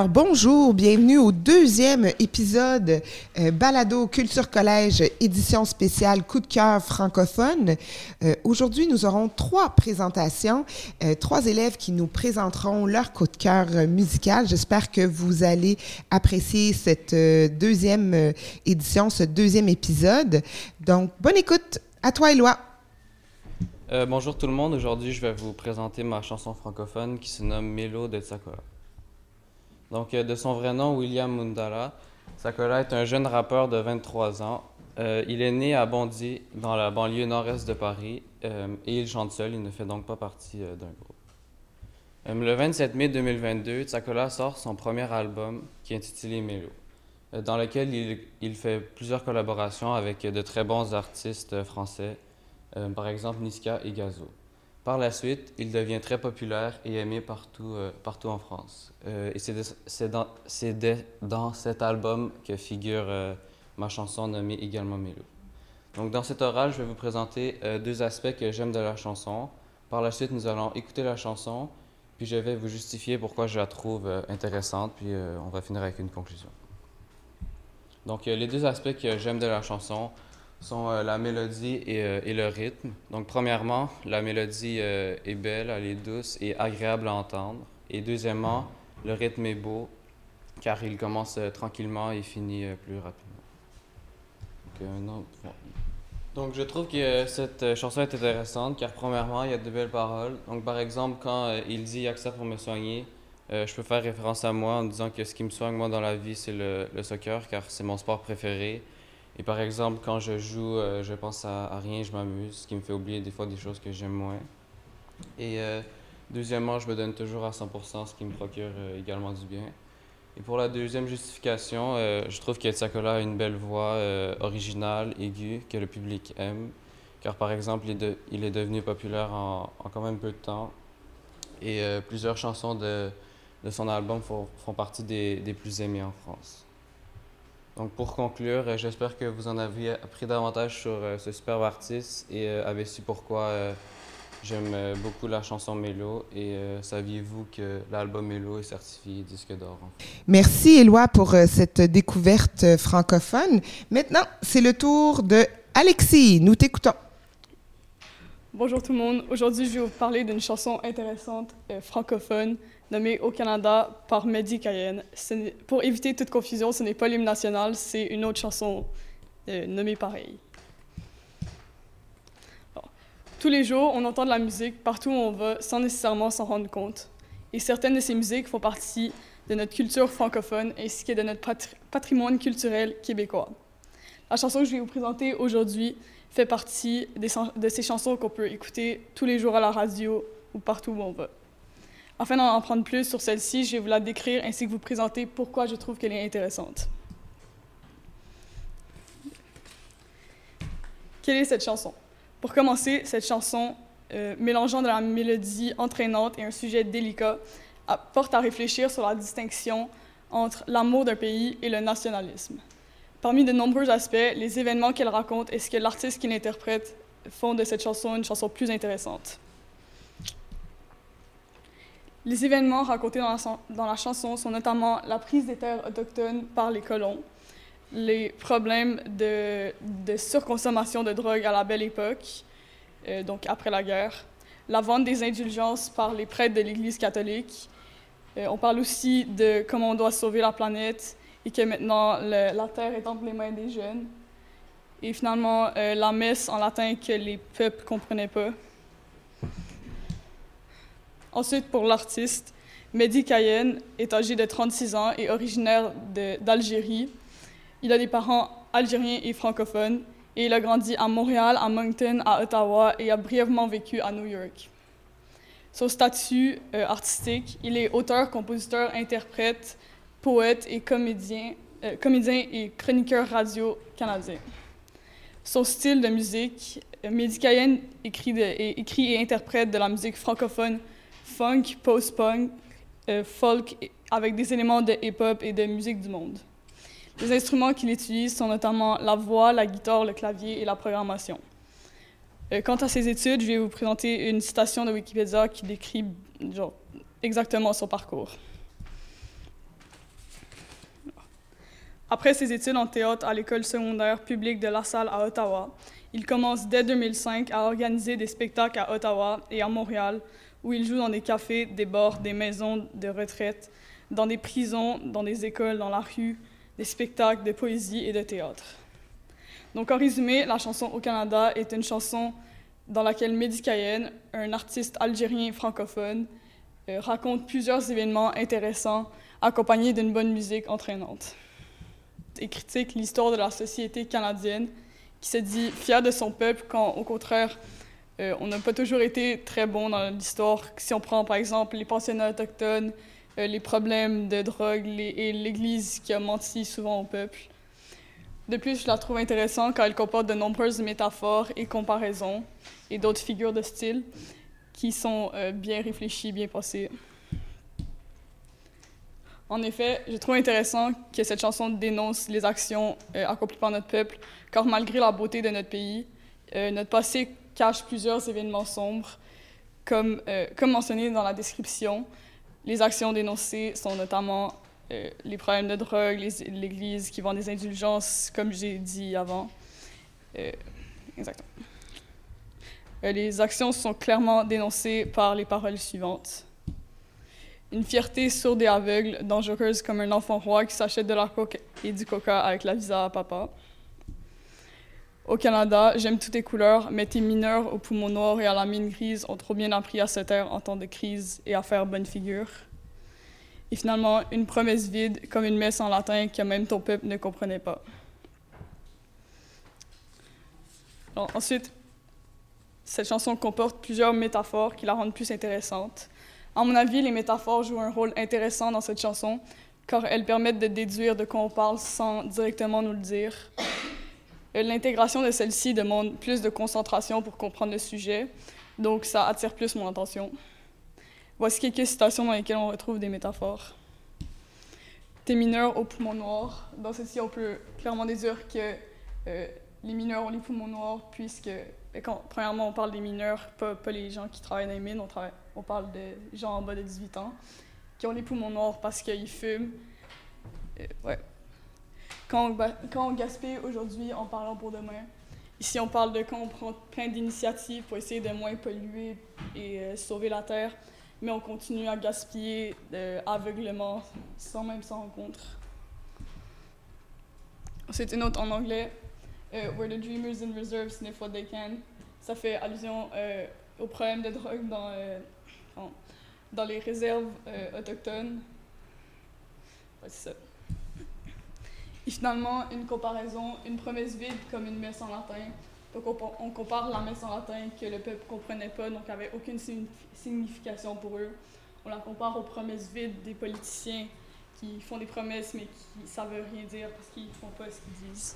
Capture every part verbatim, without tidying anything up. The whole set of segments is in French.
auditeurs, bonjour, bienvenue au deuxième épisode euh, Balado Culture Collège, édition spéciale Coup de cœur francophone. Euh, aujourd'hui, nous aurons trois présentations, euh, trois élèves qui nous présenteront leur coup de cœur euh, musical. J'espère que vous allez apprécier cette euh, deuxième euh, édition, ce deuxième épisode. Donc, bonne écoute. À toi, Éloi. Euh, bonjour tout le monde, aujourd'hui je vais vous présenter ma chanson francophone qui se nomme Mélo de Tsakola. Donc euh, de son vrai nom, William Mundala, Tsakola est un jeune rappeur de vingt-trois ans. Euh, il est né à Bondy, dans la banlieue nord-est de Paris, euh, et il chante seul, il ne fait donc pas partie euh, d'un groupe. Euh, le vingt-sept mai deux mille vingt-deux, Tsakola sort son premier album qui est intitulé Mélo, euh, dans lequel il, il fait plusieurs collaborations avec de très bons artistes euh, français, Euh, par exemple Niska et Gazo. Par la suite, il devient très populaire et aimé partout, euh, partout en France. Euh, et c'est, de, c'est, dans, c'est de, dans cet album que figure euh, ma chanson nommée également Mélo. Donc dans cet oral, je vais vous présenter euh, deux aspects que j'aime de la chanson. Par la suite, nous allons écouter la chanson, puis je vais vous justifier pourquoi je la trouve euh, intéressante, puis euh, on va finir avec une conclusion. Donc euh, les deux aspects que j'aime de la chanson sont euh, la mélodie et, euh, et le rythme. Donc, premièrement, la mélodie euh, est belle, elle est douce et agréable à entendre. Et deuxièmement, le rythme est beau, car il commence euh, tranquillement et finit euh, plus rapidement. Donc, un autre... ouais. Donc, je trouve que euh, cette euh, chanson est intéressante, car premièrement, il y a de belles paroles. Donc, par exemple, quand euh, il dit « accepte pour me soigner », euh, je peux faire référence à moi en disant que ce qui me soigne, moi, dans la vie, c'est le, le soccer, car c'est mon sport préféré. Et par exemple, quand je joue, euh, je pense à, à rien, je m'amuse, ce qui me fait oublier des fois des choses que j'aime moins. Et euh, deuxièmement, je me donne toujours à cent pour cent, ce qui me procure euh, également du bien. Et pour la deuxième justification, euh, je trouve que Tsakola a une belle voix euh, originale, aiguë, que le public aime. Car par exemple, il est, de, il est devenu populaire en, en quand même peu de temps. Et euh, plusieurs chansons de, de son album font, font partie des, des plus aimées en France. Donc pour conclure, euh, j'espère que vous en avez appris davantage sur euh, ce superbe artiste et euh, avez su pourquoi euh, j'aime euh, beaucoup la chanson Mélo. Et euh, saviez-vous que l'album Mélo est certifié disque d'or? Merci, Éloi, pour euh, cette découverte euh, francophone. Maintenant, c'est le tour de Alexis. Nous t'écoutons. Bonjour tout le monde. Aujourd'hui, je vais vous parler d'une chanson intéressante euh, francophone nommée Au Canada par Mehdi Cayenne. Pour éviter toute confusion, ce n'est pas l'hymne national, c'est une autre chanson euh, nommée pareil. Bon. Tous les jours, on entend de la musique partout où on va sans nécessairement s'en rendre compte. Et certaines de ces musiques font partie de notre culture francophone ainsi que de notre patri- patrimoine culturel québécois. La chanson que je vais vous présenter aujourd'hui fait partie des, de ces chansons qu'on peut écouter tous les jours à la radio ou partout où on va. Afin d'en apprendre plus sur celle-ci, je vais vous la décrire ainsi que vous présenter pourquoi je trouve qu'elle est intéressante. Quelle est cette chanson? Pour commencer, cette chanson, euh, mélangeant de la mélodie entraînante et un sujet délicat, porte à réfléchir sur la distinction entre l'amour d'un pays et le nationalisme. Parmi de nombreux aspects, les événements qu'elle raconte et ce que l'artiste qui l'interprète font de cette chanson une chanson plus intéressante. Les événements racontés dans la, dans la chanson sont notamment la prise des terres autochtones par les colons, les problèmes de, de surconsommation de drogue à la Belle Époque, euh, donc après la guerre, la vente des indulgences par les prêtres de l'Église catholique. Euh, on parle aussi de comment on doit sauver la planète et que maintenant le, la terre est entre les mains des jeunes. Et finalement, euh, la messe en latin que les peuples ne comprenaient pas. Ensuite, pour l'artiste, Mehdi Cayenne est âgé de trente-six ans et originaire de, d'Algérie. Il a des parents algériens et francophones et il a grandi à Montréal, à Moncton, à Ottawa et a brièvement vécu à New York. Son statut euh, artistique, il est auteur, compositeur, interprète, poète et comédien, euh, comédien et chroniqueur radio canadien. Son style de musique, euh, Mehdi Cayenne écrit, de, et, écrit et interprète de la musique francophone funk, post-punk, euh, folk, avec des éléments de hip-hop et de musique du monde. Les instruments qu'il utilise sont notamment la voix, la guitare, le clavier et la programmation. Euh, quant à ses études, je vais vous présenter une citation de Wikipédia qui décrit genre, exactement son parcours. Après ses études en théâtre à l'école secondaire publique de La Salle à Ottawa, il commence dès deux mille cinq à organiser des spectacles à Ottawa et à Montréal, où il joue dans des cafés, des bars, des maisons de retraite, dans des prisons, dans des écoles, dans la rue, des spectacles de poésie et de théâtre. Donc, en résumé, la chanson Au Canada est une chanson dans laquelle Mehdi Cayenne, un artiste algérien francophone, euh, raconte plusieurs événements intéressants accompagnés d'une bonne musique entraînante. Et critique l'histoire de la société canadienne qui se dit fière de son peuple quand, au contraire, euh, on n'a pas toujours été très bon dans l'histoire. Si on prend, par exemple, les pensionnats autochtones, euh, les problèmes de drogue les, et l'Église qui a menti souvent au peuple. De plus, je la trouve intéressante car elle comporte de nombreuses métaphores et comparaisons et d'autres figures de style qui sont euh, bien réfléchies, bien pensées. En effet, je trouve intéressant que cette chanson dénonce les actions euh, accomplies par notre peuple, car malgré la beauté de notre pays, euh, notre passé cache plusieurs événements sombres. Comme, euh, comme mentionné dans la description, les actions dénoncées sont notamment euh, les problèmes de drogue, les, l'Église qui vend des indulgences, comme j'ai dit avant. Euh, exactement. Euh, les actions sont clairement dénoncées par les paroles suivantes. Une fierté sourde et aveugle, dangereuse comme un enfant roi qui s'achète de la coke et du coca avec la visa à papa. Au Canada, j'aime toutes tes couleurs, mais tes mineurs aux poumons noirs et à la mine grise ont trop bien appris à se taire en temps de crise et à faire bonne figure. Et finalement, une promesse vide comme une messe en latin que même ton peuple ne comprenait pas. Alors, ensuite, cette chanson comporte plusieurs métaphores qui la rendent plus intéressante. À mon avis, les métaphores jouent un rôle intéressant dans cette chanson, car elles permettent de déduire de quoi on parle sans directement nous le dire. L'intégration de celle-ci demande plus de concentration pour comprendre le sujet, donc ça attire plus mon attention. Voici quelques citations dans lesquelles on retrouve des métaphores. Tes mineurs aux poumons noirs. Dans celle-ci, on peut clairement déduire que euh, les mineurs ont les poumons noirs, puisque, quand, premièrement, on parle des mineurs, pas, pas les gens qui travaillent dans les mines, on, travaille, on parle de gens en bas de dix-huit ans, qui ont les poumons noirs parce qu'ils fument. Euh, ouais. Quand on, quand on gaspille aujourd'hui en parlant pour demain, ici on parle de quand on prend plein d'initiatives pour essayer de moins polluer et euh, sauver la Terre, mais on continue à gaspiller euh, aveuglément sans même s'en rendre compte. C'est une autre en anglais, euh, « Where the dreamers in reserve sniff what they can ». Ça fait allusion euh, au problème de drogue dans, euh, dans, dans les réserves euh, autochtones. Ouais, c'est ça. Et finalement, une comparaison, une promesse vide comme une messe en latin. Donc on, on compare la messe en latin que le peuple ne comprenait pas, donc n'avait aucune signification pour eux. On la compare aux promesses vides des politiciens qui font des promesses mais qui ne savent rien dire parce qu'ils ne font pas ce qu'ils disent.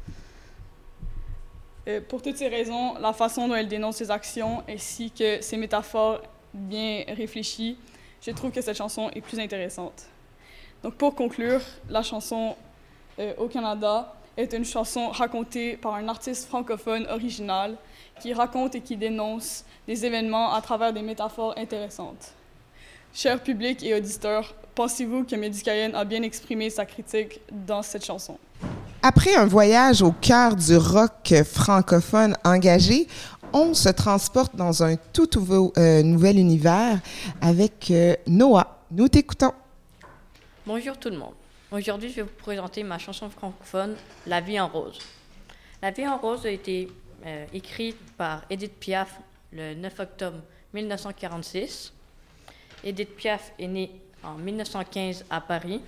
Euh, pour toutes ces raisons, la façon dont elle dénonce ses actions ainsi que ses métaphores bien réfléchies, je trouve que cette chanson est plus intéressante. Donc pour conclure, la chanson Euh, Au Canada est une chanson racontée par un artiste francophone original qui raconte et qui dénonce des événements à travers des métaphores intéressantes. Chers publics et auditeurs, pensez-vous que Mehdi Cayenne a bien exprimé sa critique dans cette chanson? Après un voyage au cœur du rock francophone engagé, on se transporte dans un tout nouveau, euh, nouvel univers avec euh, Noah. Nous t'écoutons. Bonjour tout le monde. Aujourd'hui, je vais vous présenter ma chanson francophone, La vie en rose. La vie en rose a été euh, écrite par Edith Piaf le neuf octobre mille neuf cent quarante-six. Edith Piaf est née en mille neuf cent quinze à Paris.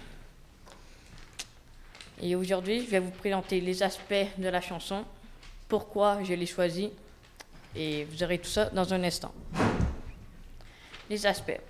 Et aujourd'hui, je vais vous présenter les aspects de la chanson, pourquoi je l'ai choisie, et vous aurez tout ça dans un instant. Les aspects.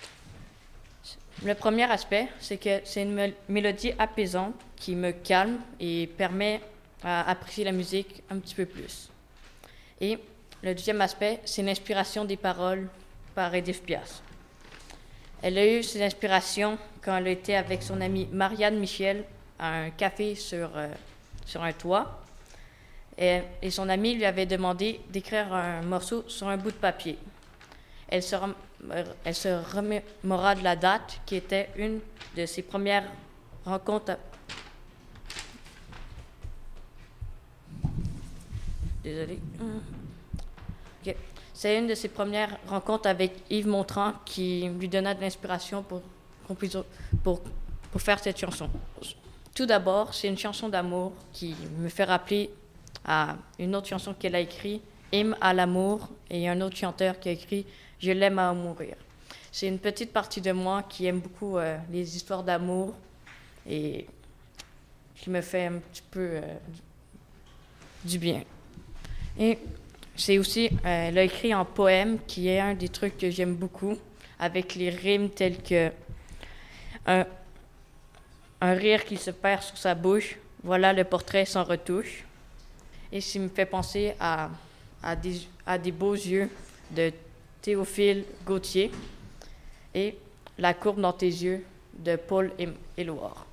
Le premier aspect, c'est que c'est une mé- mélodie apaisante qui me calme et permet d'apprécier la musique un petit peu plus. Et le deuxième aspect, c'est l'inspiration des paroles par Edith Piaf. Elle a eu ses inspirations quand elle était avec son amie Marianne Michel à un café sur, euh, sur un toit. Et, et son amie lui avait demandé d'écrire un morceau sur un bout de papier. Elle se, rem- elle se remémora de la date qui était une de ses premières rencontres, Désolée. Okay. C'est une de ses premières rencontres avec Yves Montand qui lui donna de l'inspiration pour, pour, pour faire cette chanson. Tout d'abord, c'est une chanson d'amour qui me fait rappeler à une autre chanson qu'elle a écrite, Hymne à l'amour, et un autre chanteur qui a écrit Je l'aime à mourir. C'est une petite partie de moi qui aime beaucoup euh, les histoires d'amour et qui me fait un petit peu euh, du bien. Et c'est aussi, euh, elle a écrit en poème, qui est un des trucs que j'aime beaucoup, avec les rimes telles que un, un rire qui se perd sur sa bouche, voilà le portrait sans retouche. Et ça me fait penser à, à, des, à des beaux yeux de Théophile Gautier et La courbe dans tes yeux de Paul Éluard.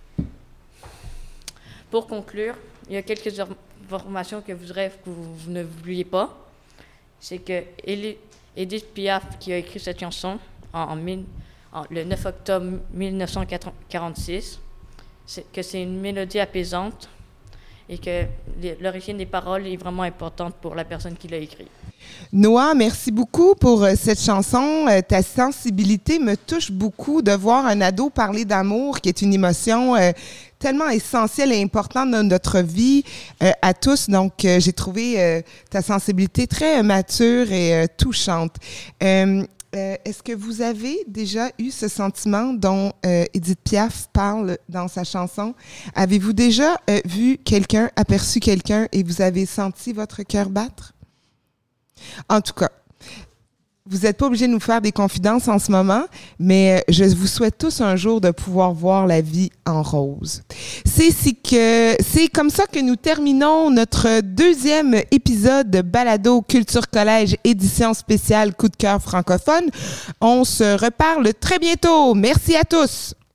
Pour conclure, il y a quelques informations que je voudrais que vous, vous ne oubliez pas. C'est que Édith Piaf, qui a écrit cette chanson en, en, en, le neuf octobre mille neuf cent quarante-six, c'est, que c'est une mélodie apaisante et que l'origine des paroles est vraiment importante pour la personne qui l'a écrit. Noah, merci beaucoup pour euh, cette chanson. Euh, ta sensibilité me touche beaucoup de voir un ado parler d'amour, qui est une émotion euh, tellement essentielle et importante dans notre vie euh, à tous. Donc, euh, j'ai trouvé euh, ta sensibilité très mature et euh, touchante. Euh, Euh, est-ce que vous avez déjà eu ce sentiment dont euh, Édith Piaf parle dans sa chanson? Avez-vous déjà euh, vu quelqu'un, aperçu quelqu'un et vous avez senti votre cœur battre? En tout cas, vous n'êtes pas obligé de nous faire des confidences en ce moment, mais je vous souhaite tous un jour de pouvoir voir la vie en rose. C'est, si que, c'est comme ça que nous terminons notre deuxième épisode de Balado Culture Collège, édition spéciale Coup de cœur francophone. On se reparle très bientôt. Merci à tous.